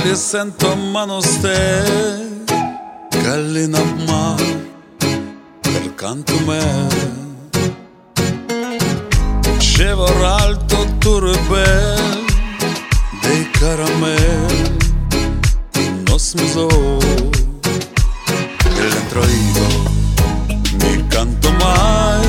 li sento a mano ste Gallina ma per canto me Ci vorrà alto turbel dei caramel in nos muso e dentro io mi canto mai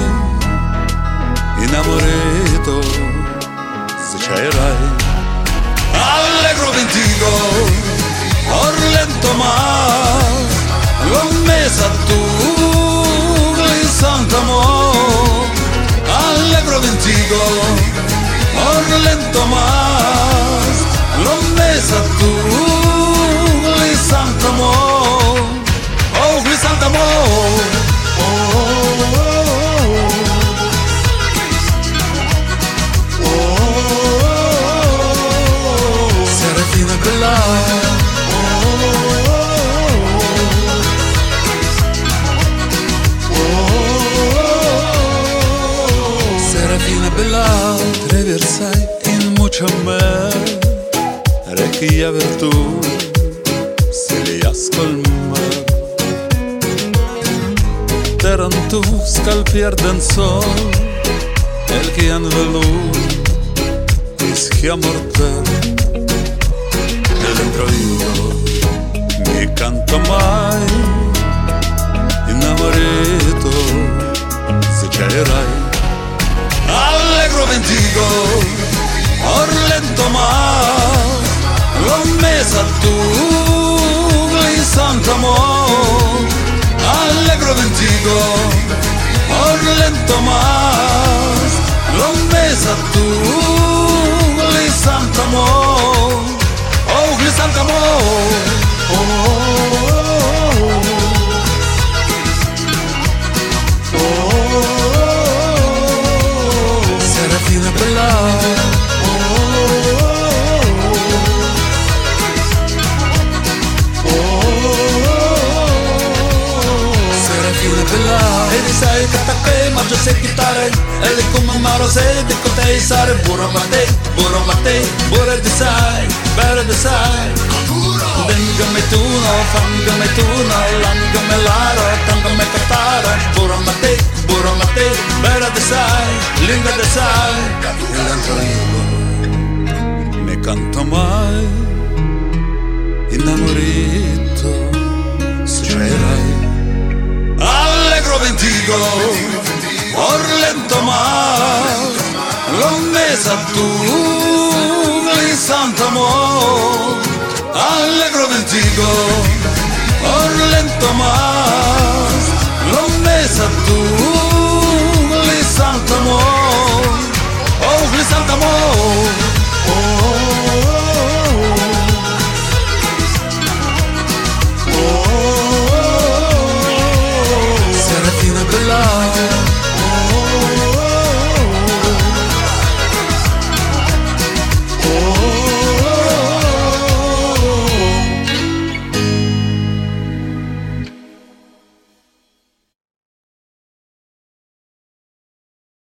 innamorito se c'erai allegro ventigo orlento ma l'ho messa tu in sant'amor allegro ventigo orlento ma l'ho messa tu in sant'amor oh in sant'amor Serafina bella Serafina bella Traversai in mucho mer Requia virtù Se li ascolmar Tarantu scalpier den sol El que han velut Ischia morter Dentro io mi canto mai innamorito se c'erai allegro ventigo orlento ma l'ho messa tu in sant'amor allegro ventigo orlento ma l'ho messa tu in sant'amor oh in sant'amor Serafina bella Serafina bella E di sai che t'acque mangio se chitarre E di come maro se di cotei sare Burro batte, burro di sai Bere di sai Dengame tu no, fangame tu no Langame laro, tangame catara Burro batte, bere di sai Linda di sai E dentro io mi canto mai innamorito se c'erai allegro ventigo orlento ma l'ho messa tu in sant'amor allegro ventigo orlento ma